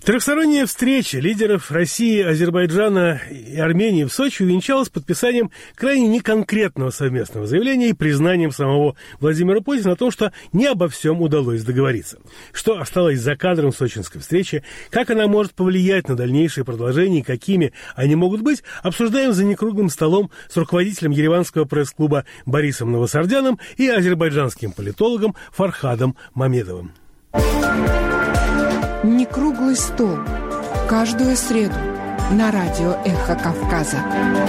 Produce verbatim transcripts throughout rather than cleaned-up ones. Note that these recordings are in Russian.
Трехсторонняя встреча лидеров России, Азербайджана и Армении в Сочи увенчалась подписанием крайне неконкретного совместного заявления и признанием самого Владимира Путина о том, что не обо всем удалось договориться. Что осталось за кадром сочинской встречи, как она может повлиять на дальнейшие продолжения и какими они могут быть, обсуждаем за некруглым столом с руководителем ереванского пресс-клуба Борисом Новосардяном и азербайджанским политологом Фархадом Мамедовым. Некруглый стол. Каждую среду на радио «Эхо Кавказа».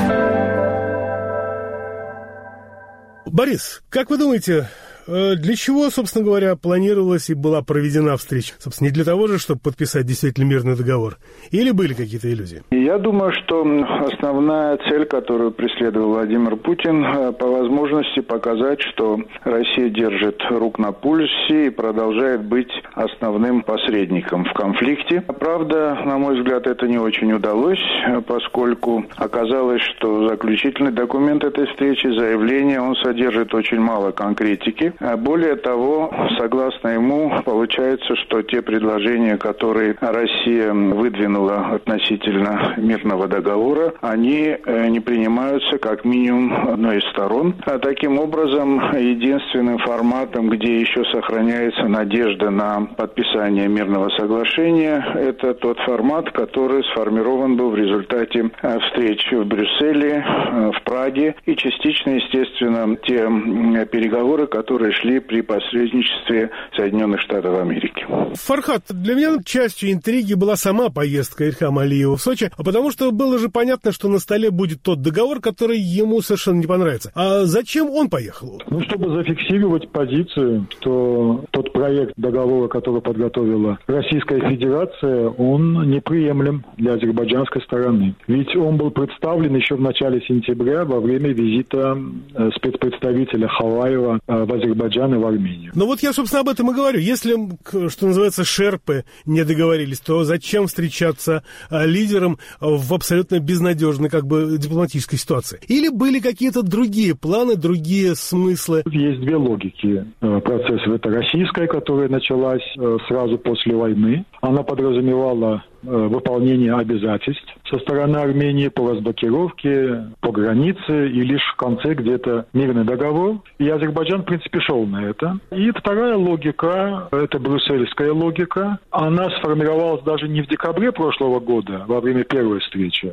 Борис, как вы думаете, для чего, собственно говоря, планировалась и была проведена встреча? Собственно, не для того же, чтобы подписать действительно мирный договор? Или были какие-то иллюзии? Я думаю, что основная цель, которую преследовал Владимир Путин, по возможности показать, что Россия держит руку на пульсе и продолжает быть основным посредником в конфликте. Правда, на мой взгляд, это не очень удалось, поскольку оказалось, что заключительный документ этой встречи, заявление, он содержит очень мало конкретики. Более того, согласно ему, получается, что те предложения, которые Россия выдвинула относительно мирного договора, они не принимаются как минимум одной из сторон. А таким образом, единственным форматом, где еще сохраняется надежда на подписание мирного соглашения, это тот формат, который сформирован был в результате встреч в Брюсселе, в Праге и частично, естественно, те переговоры, которые шли при посредничестве Соединенных Штатов Америки. Фархад, для меня частью интриги была сама поездка Ильхама Алиева в Сочи, потому что было же понятно, что на столе будет тот договор, который ему совершенно не понравится. А зачем он поехал? Ну, чтобы зафиксировать позицию, что тот проект договора, который подготовила Российская Федерация, он неприемлем для азербайджанской стороны. Ведь он был представлен еще в начале сентября во время визита спецпредставителя Халаева в Азербайджан и в Армению. Ну вот я, собственно, об этом и говорю. Если, что называется, шерпы не договорились, то зачем встречаться лидерам в абсолютно безнадежной как бы дипломатической ситуации? Или были какие-то другие планы, другие смыслы? Есть две логики процесса. Это российская, которая началась сразу после войны. Она подразумевала выполнение обязательств со стороны Армении по разблокировке, по границе, и лишь в конце где-то мирный договор. И Азербайджан, в принципе, шел на это. И вторая логика, это брюссельская логика, она сформировалась даже не в декабре прошлого года, во время первой встречи,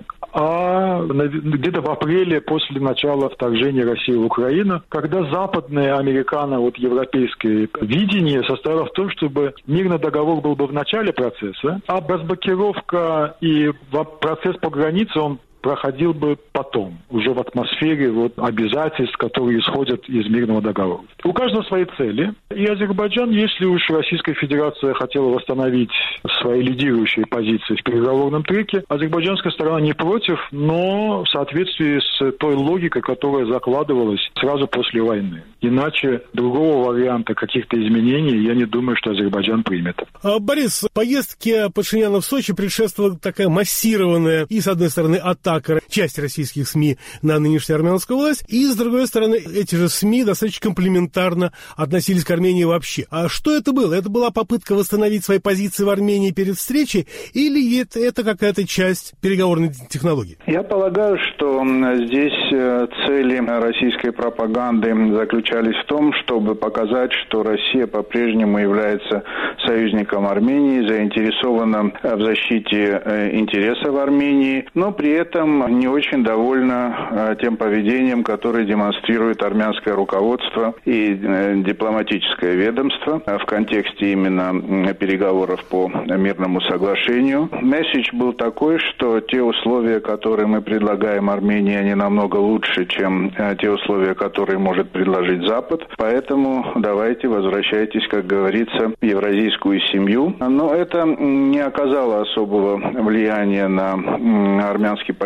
а где-то в апреле после начала вторжения России в Украину, когда западное, американо, вот европейское видение состояло в том, чтобы мирный договор был бы в начале процесса, а разблокировка и процесс по границе, он проходил бы потом, уже в атмосфере вот, обязательств, которые исходят из мирного договора. У каждого свои цели. И Азербайджан, если уж Российская Федерация хотела восстановить свои лидирующие позиции в переговорном треке, азербайджанская сторона не против, но в соответствии с той логикой, которая закладывалась сразу после войны. Иначе другого варианта каких-то изменений я не думаю, что Азербайджан примет. А, Борис, поездке Пашиняна в Сочи предшествовала такая массированная и, с одной стороны, атака части российских СМИ на нынешнюю армянскую власть, и, с другой стороны, эти же СМИ достаточно комплиментарно относились к Армении вообще. А что это было? Это была попытка восстановить свои позиции в Армении перед встречей, или это, это какая-то часть переговорной технологии? Я полагаю, что здесь цели российской пропаганды заключались в том, чтобы показать, что Россия по-прежнему является союзником Армении, заинтересована в защите интересов Армении, но при этом не очень довольна тем поведением, которое демонстрирует армянское руководство и дипломатическое ведомство в контексте именно переговоров по мирному соглашению. Месседж был такой, что те условия, которые мы предлагаем Армении, они намного лучше, чем те условия, которые может предложить Запад. Поэтому давайте возвращайтесь, как говорится, в евразийскую семью. Но это не оказало особого влияния на армянский политический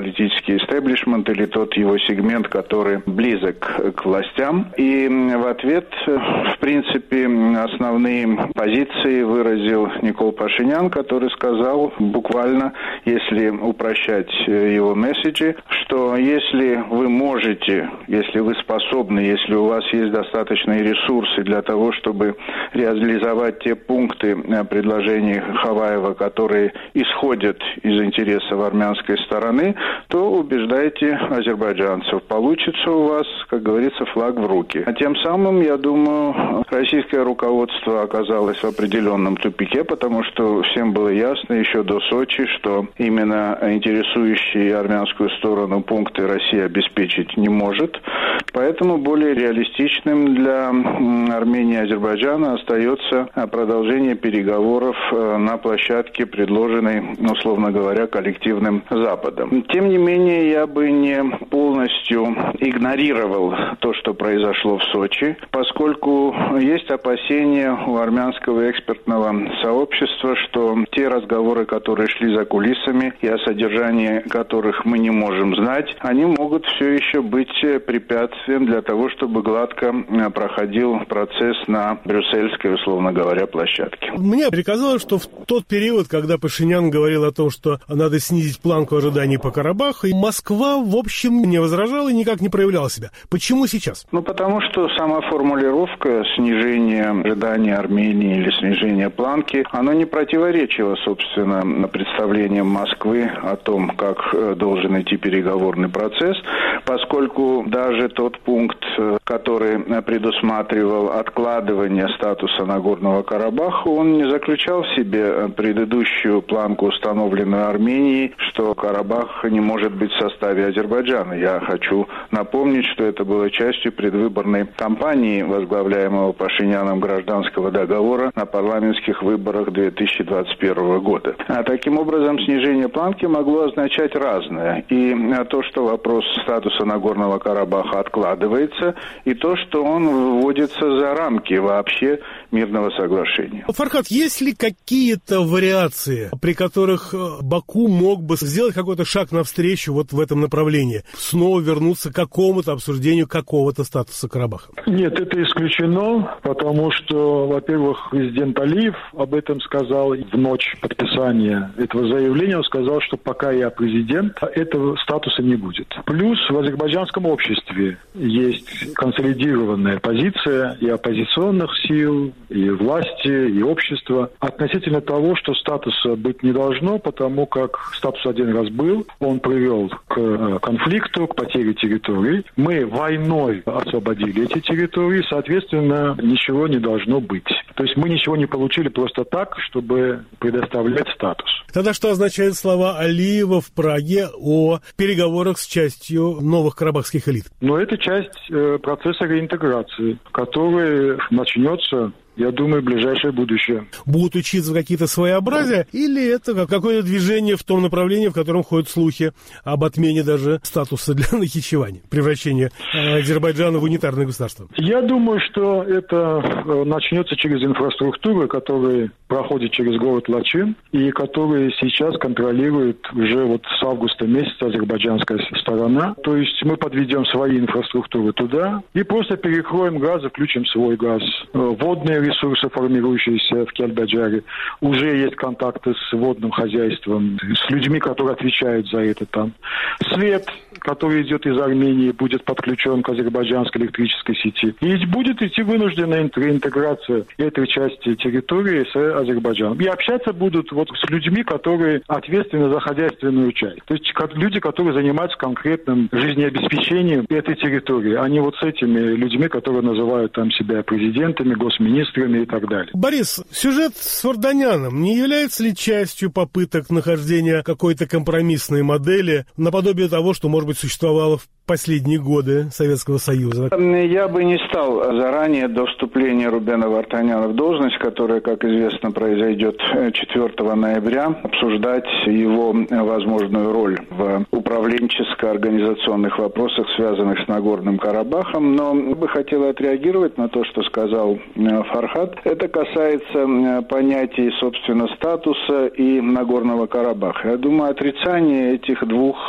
политический истеблишмент или тот его сегмент, который близок к властям. И в ответ, в принципе, основные позиции выразил Никол Пашинян, который сказал буквально, если упрощать его месседжи, что если вы можете, если вы способны, если у вас есть достаточные ресурсы для того, чтобы реализовать те пункты предложений Хаваева, которые исходят из интересов армянской стороны, то убеждайте азербайджанцев. Получится у вас, как говорится, флаг в руки. А тем самым, я думаю, российское руководство оказалось в определенном тупике, потому что всем было ясно еще до Сочи, что именно интересующие армянскую сторону пункты Россия обеспечить не может. Поэтому более реалистичным для Армении и Азербайджана остается продолжение переговоров на площадке, предложенной, условно говоря, коллективным Западом. Тем не менее, я бы не полностью игнорировал то, что произошло в Сочи, поскольку есть опасения у армянского экспертного сообщества, что те разговоры, которые шли за кулисами и о содержании которых мы не можем знать, они могут все еще быть препятствием для того, чтобы гладко проходил процесс на брюссельской, условно говоря, площадке. Мне приказалось, что в тот период, когда Пашинян говорил о том, что надо снизить планку ожиданий по Карабаху, Москва, в общем, не возражала и никак не проявляла себя. Почему сейчас? Ну, потому что сама формулировка снижения ожиданий Армении или снижения планки, оно не противоречило, собственно, представлениям Москвы о том, как должен идти переговорный процесс, поскольку даже тот пункт, который предусматривал откладывание статуса Нагорного Карабаха, он не заключал в себе предыдущую планку, установленную Арменией, что Карабах не может быть в составе Азербайджана. Я хочу напомнить, что это было частью предвыборной кампании, возглавляемого Пашиняном гражданского договора на парламентских выборах две тысячи двадцать первого года. А таким образом, снижение планки могло означать разное. И то, что вопрос статуса Нагорного Карабаха откладывается, и то, что он выводится за рамки вообще мирного соглашения. Фархад, есть ли какие-то вариации, при которых Баку мог бы сделать какой-то шаг навстречу вот в этом направлении? Снова вернуться к какому-то обсуждению какого-то статуса Карабаха? Нет, это исключено, потому что, во-первых, президент Алиев об этом сказал в ночь подписания этого заявления. Он сказал, что пока я президент, этого статуса не будет. Плюс в азербайджанском обществе есть консолидированная позиция и оппозиционных сил, и власти, и общества относительно того, что статуса быть не должно, потому как статус один раз был, он привел к конфликту, к потере территорий. Мы войной освободили эти территории, соответственно, ничего не должно быть. То есть мы ничего не получили просто так, чтобы предоставлять статус. Тогда что означают слова Алиева в Праге о переговорах с частью новых карабахских элит? Но это часть э, процесса реинтеграции, который начнется, я думаю, в ближайшее будущее. Будут учиться какие-то своеобразия, или это какое-то движение в том направлении, в котором ходят слухи об отмене даже статуса для Нахичевани, превращения Азербайджана в унитарное государство? Я думаю, что это начнется через инфраструктуру, которая проходит через город Лачин, и которая сейчас контролирует уже вот с августа месяца азербайджанская сторона. То есть мы подведем свои инфраструктуры туда и просто перекроем газ, включим свой газ. Водные ресурсы, формирующиеся в Кельбаджаре. Уже есть контакты с водным хозяйством, с людьми, которые отвечают за это там. Свет, который идет из Армении, будет подключен к азербайджанской электрической сети. И будет идти вынужденная интеграция этой части территории с Азербайджаном. И общаться будут вот с людьми, которые ответственны за хозяйственную часть. То есть как люди, которые занимаются конкретным жизнеобеспечением этой территории, а не вот с этими людьми, которые называют там себя президентами, госминистрами и так далее. Борис, сюжет с Варданяном не является ли частью попыток нахождения какой-то компромиссной модели наподобие того, что, может быть, существовало в последние годы Советского Союза? Я бы не стал заранее до вступления Рубена Вартаняна в должность, которая, как известно, произойдет четвёртого ноября, обсуждать его возможную роль в управленческо-организационных вопросах, связанных с Нагорным Карабахом. Но я бы хотел отреагировать на то, что сказал Фархад. Это касается понятий, собственно, статуса и Нагорного Карабаха. Я думаю, отрицание этих двух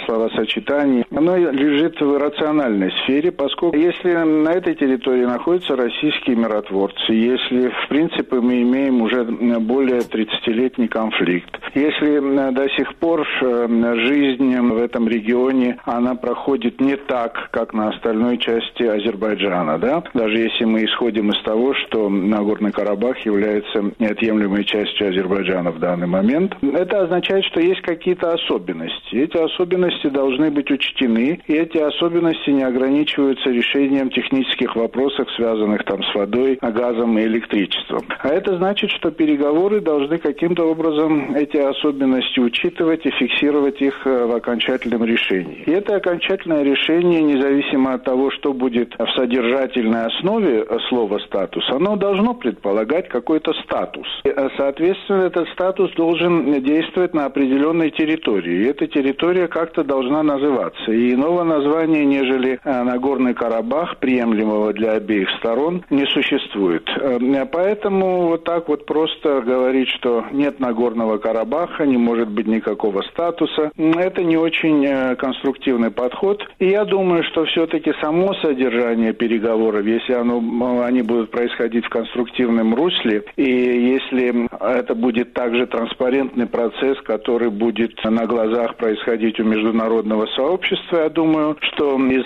словосочетаний, оно лежит в рациональной сфере, поскольку если на этой территории находятся российские миротворцы, если, в принципе, мы имеем уже более тридцатилетний конфликт, если до сих пор жизнь в этом регионе, она проходит не так, как на остальной части Азербайджана, да, даже если мы исходим из того, что Нагорный Карабах является неотъемлемой частью Азербайджана в данный момент, это означает, что есть какие-то особенности. Эти особенности должны быть учтены, и эти особенности не ограничиваются решением технических вопросов, связанных там с водой, газом и электричеством. А это значит, что переговоры должны каким-то образом эти особенности учитывать и фиксировать их в окончательном решении. И это окончательное решение, независимо от того, что будет в содержательной основе слова «статус», оно должно предполагать какой-то статус. И, соответственно, этот статус должен действовать на определенной территории. И эта территория как-то должна называться. И иного названия, нежели Нагорный Карабах, приемлемого для обеих сторон, не существует. Поэтому вот так вот просто говорить, что нет Нагорного Карабаха, не может быть никакого статуса, это не очень конструктивный подход. И я думаю, что все-таки само содержание переговоров, если оно, они будут происходить в конструктивном русле, и если это будет также транспарентный процесс, который будет на глазах происходить у международного сообщества, я думаю, что из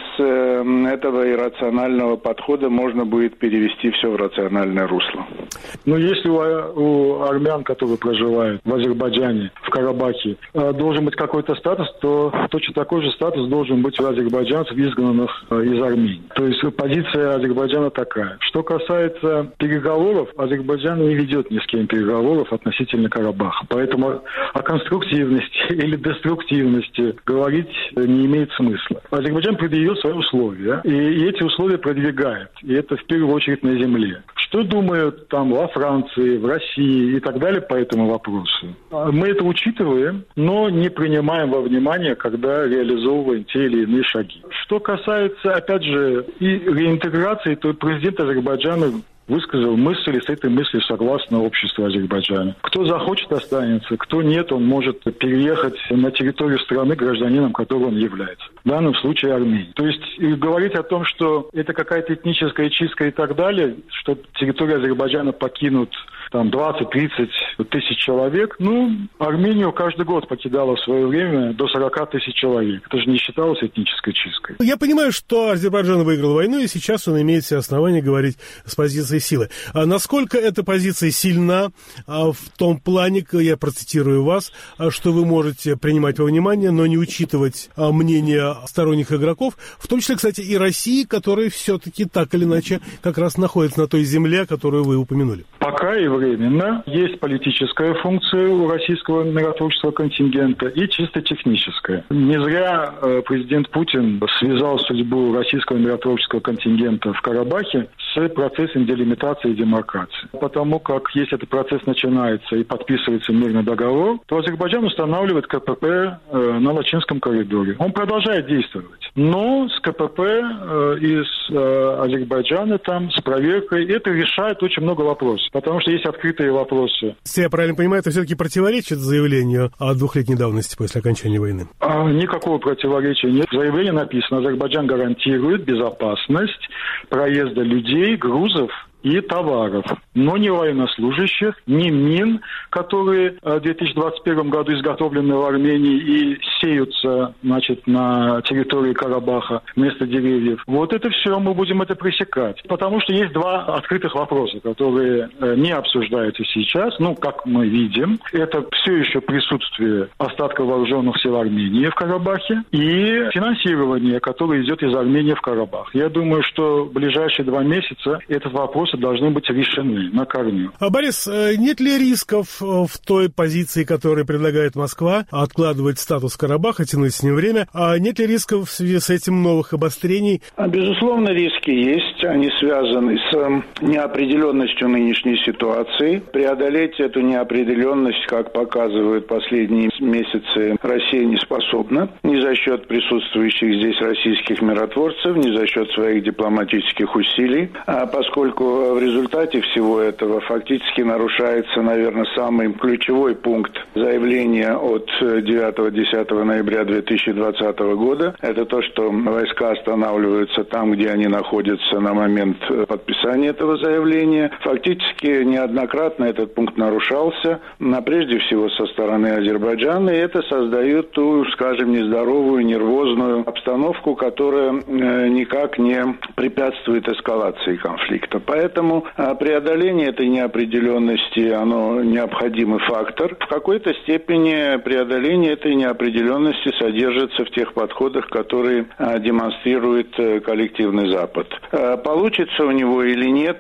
этого иррационального подхода можно будет перевести все в рациональное русло. Но если у, у армян, которые проживают в Азербайджане, в Карабахе, должен быть какой-то статус, то точно такой же статус должен быть у азербайджанцев, изгнанных из Армении. То есть позиция Азербайджана такая. Что касается переговоров, Азербайджан не ведет ни с кем переговоров относительно Карабаха. Поэтому о конструктивности или деструктивности говорить не имеет смысла. Азербайджан предъявил свои условия, и эти условия продвигает. И это в первую очередь на земле. Что думают там во Франции, в России и так далее по этому вопросу? Мы это учитываем, но не принимаем во внимание, когда реализовываем те или иные шаги. Что касается, опять же, и реинтеграции, то президент Азербайджана высказал мысль, и с этой мыслью согласно обществу Азербайджана. Кто захочет, останется, кто нет, он может переехать на территорию страны, гражданином которой он является. В данном случае Армении. То есть говорить о том, что это какая-то этническая чистка и так далее, что территорию Азербайджана покинут там двадцать-тридцать тысяч человек, ну, Армению каждый год покидало в свое время до сорок тысяч человек. Это же не считалось этнической чисткой. Я понимаю, что Азербайджан выиграл войну, и сейчас он имеет все основания говорить с позиции силы. А насколько эта позиция сильна а, в том плане, я процитирую вас, а, что вы можете принимать во внимание, но не учитывать а, мнение сторонних игроков, в том числе, кстати, и России, которая все-таки так или иначе как раз находится на той земле, которую вы упомянули? Пока и временно есть политическая функция у российского миротворческого контингента и чисто техническая. Не зря э, президент Путин связал судьбу российского миротворческого контингента в Карабахе с процессом делимитации и демаркации. Потому как если этот процесс начинается и подписывается мирный договор, то Азербайджан устанавливает КПП э, на Лачинском коридоре. Он продолжает действовать. Но с КПП э, из э, Азербайджана там с проверкой это решает очень много вопросов. Потому что есть открытые вопросы. Если я правильно понимаю, это все-таки противоречит заявлению о двухлетней давности после окончания войны? А, никакого противоречия нет. В заявлении написано, Азербайджан гарантирует безопасность проезда людей, грузов и товаров, но не военнослужащих, не мин, которые в две тысячи двадцать первом году изготовлены в Армении и сеются, значит, на территории Карабаха вместо деревьев. Вот это все, мы будем это пресекать. Потому что есть два открытых вопроса, которые не обсуждаются сейчас. Ну, как мы видим, это все еще присутствие остатков вооруженных сил Армении в Карабахе и финансирование, которое идет из Армении в Карабах. Я думаю, что в ближайшие два месяца этот вопрос должны быть решены на корню. А, Борис, нет ли рисков в той позиции, которую предлагает Москва, откладывать статус Карабаха, тянуть с ним время? А нет ли рисков в связи с этим новых обострений? Безусловно, риски есть. Они связаны с неопределенностью нынешней ситуации. Преодолеть эту неопределенность, как показывают последние месяцы Россия не способна ни за счет присутствующих здесь российских миротворцев, ни за счет своих дипломатических усилий, а поскольку в результате всего этого фактически нарушается, наверное, самый ключевой пункт заявления от девятого-десятого ноября две тысячи двадцатого года. Это то, что войска останавливаются там, где они находятся на момент подписания этого заявления. Фактически неоднократно этот пункт нарушался, а прежде всего со стороны Азербайджана, и это создает ту, скажем, нездоровую, нервозную обстановку, которая никак не препятствует эскалации конфликта. Поэтому преодоление этой неопределенности, оно необходимый фактор. В какой-то степени преодоление этой неопределенности содержится в тех подходах, которые демонстрирует коллективный Запад. Получится у него или нет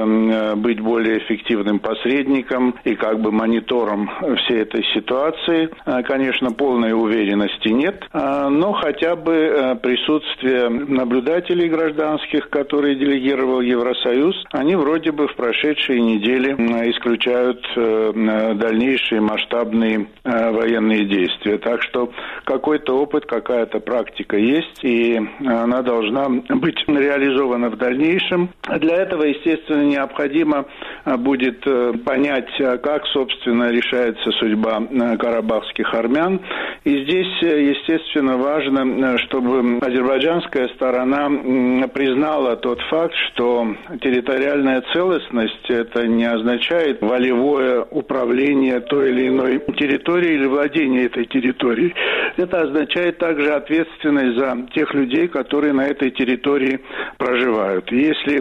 быть более эффективным посредником и как бы монитором всей этой ситуации, конечно, полной уверенности нет, но хотя бы присутствие наблюдателей гражданских, которые делегировал Евросоюз, они вроде бы в прошедшие недели исключают дальнейшие масштабные военные действия. Так что какой-то опыт, какая-то практика есть, и она должна быть реализована в дальнейшем. Для этого, естественно, необходимо будет понять, как, собственно, решается судьба карабахских армян. И здесь, естественно, важно, чтобы азербайджанская сторона признала тот факт, что территориальная целостность это не означает волевое управление той или иной территорией или владение этой территорией. Это означает также ответственность за тех людей, которые на этой территории проживают. Если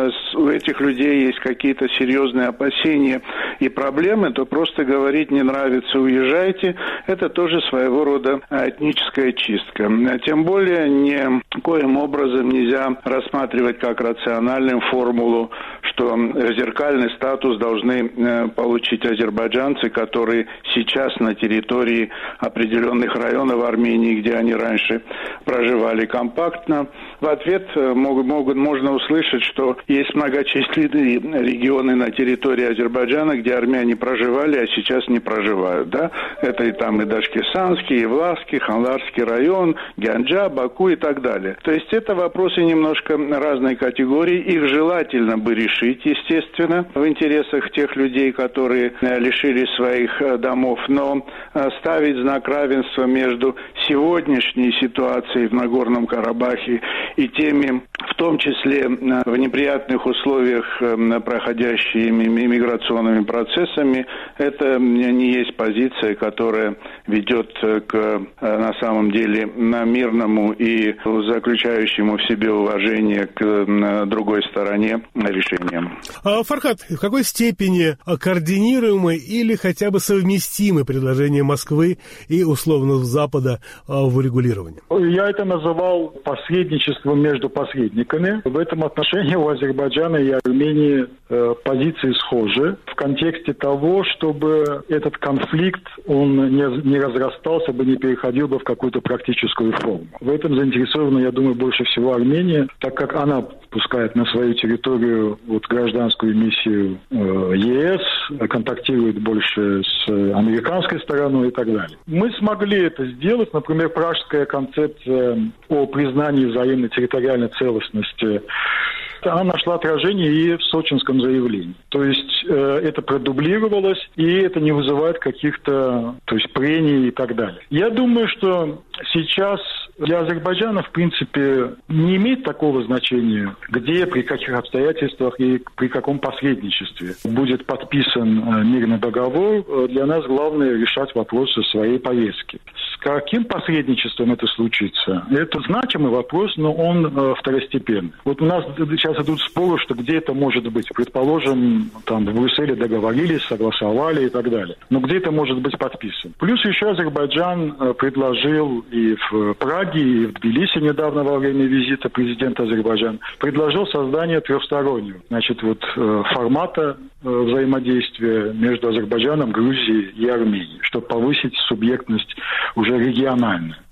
у этих людей есть какие-то серьезные опасения и проблемы, то просто говорить «не нравится, уезжайте» – это тоже своего рода этническая чистка. Тем более никоим образом нельзя рассматривать как рациональную формулу, что зеркальный статус должны получить азербайджанцы, которые сейчас на территории определенных районов Армении, где они раньше проживали компактно. В ответ могут, могут, можно услышать, что есть многочисленные регионы на территории Азербайджана, где армяне проживали, а сейчас не проживают. Да? Это и там и Дашкесанский, и Власский, Ханларский район, Гянджа, Баку и так далее. То есть это вопросы немножко разной категории. Их желательно бы решить, естественно, в интересах тех людей, которые лишились своих домов. Но ставить знак равенства между сегодняшней ситуацией в Нагорном Карабахе и теми, в том числе в неприятных условиях, проходящими миграционными процессами, это не есть позиция, которая ведет к, на самом деле, на мирному и заключающему в себе уважение к другой стороне решениям. А, Фархад, в какой степени координируемы или хотя бы совместимы предложения Москвы и условно Запада в урегулировании? Я это называл посредничеством между посредниками. В этом отношении у Азербайджана и Армении э, позиции схожи в контексте того, чтобы этот конфликт он не, не разрастался бы, не переходил бы в какую-то практическую форму. В этом заинтересована, я думаю, больше всего Армения, так как она пускает на свою территорию вот, гражданскую миссию э, ЕС, контактирует больше с американской стороной и так далее. Мы смогли это сделать, например, пражская концепция о признании взаимной территориальной целостности, она нашла отражение и в сочинском заявлении. То есть э, это продублировалось, и это не вызывает каких-то, то есть прений и так далее. Я думаю, что сейчас для Азербайджана, в принципе, не имеет такого значения, где, при каких обстоятельствах и при каком посредничестве будет подписан мирный договор. Для нас главное решать вопросы своей повестки. С каким посредничеством это случится? Это значимый вопрос, но он э, второстепенный. Вот у нас сейчас идут споры, что где это может быть. Предположим, там в Брюсселе договорились, согласовали и так далее. Но где это может быть подписано? Плюс еще Азербайджан э, предложил и в Праге, и в Тбилиси недавно во время визита президента Азербайджана предложил создание трехстороннего, значит, вот формата взаимодействия между Азербайджаном, Грузией и Арменией, чтобы повысить субъектность уже региональную.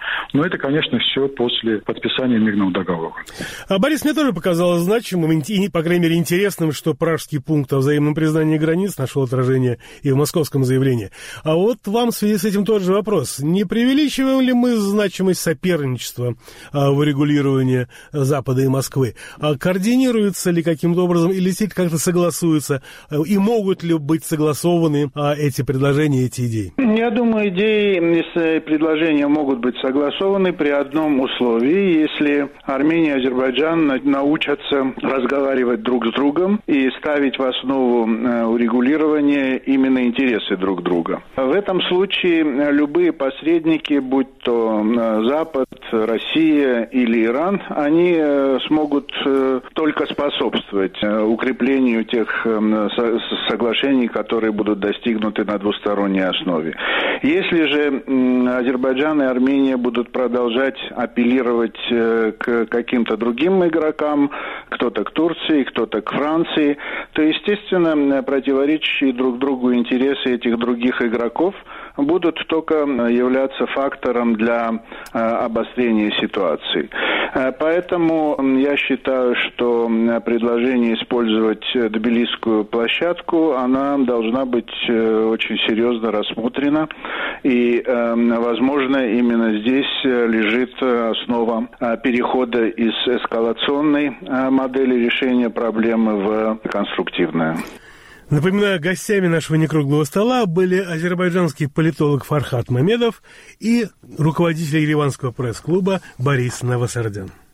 Но это, конечно, все после подписания мирного договора. А, Борис, мне тоже показалось значимым и, по крайней мере, интересным, что пражский пункт о взаимном признании границ нашел отражение и в московском заявлении. А вот вам в связи с этим тот же вопрос. Не преувеличиваем ли мы значимость соперничества а, в регулировании Запада и Москвы? А координируется ли каким-то образом или как-то согласуются? И могут ли быть согласованы а, эти предложения, эти идеи? Я думаю, идеи и предложения могут быть согласованы при одном условии, если Армения и Азербайджан научатся разговаривать друг с другом и ставить в основу урегулирования именно интересы друг друга. В этом случае любые посредники, будь то Запад, Россия или Иран, они смогут только способствовать укреплению тех соглашений, которые будут достигнуты на двусторонней основе. Если же Азербайджан и Армения будут продолжать апеллировать к каким-то другим игрокам, кто-то к Турции, кто-то к Франции, то, естественно, противоречащие друг другу интересы этих других игроков будут только являться фактором для обострения ситуации. Поэтому я считаю, что предложение использовать Тбилисскую площадку, она должна быть очень серьезно рассмотрена. И, возможно, именно здесь лежит основа перехода из эскалационной модели решения проблемы в конструктивную. Напоминаю, гостями нашего некруглого стола были азербайджанский политолог Фархат Мамедов и руководитель Ереванского пресс-клуба Борис Новосардян.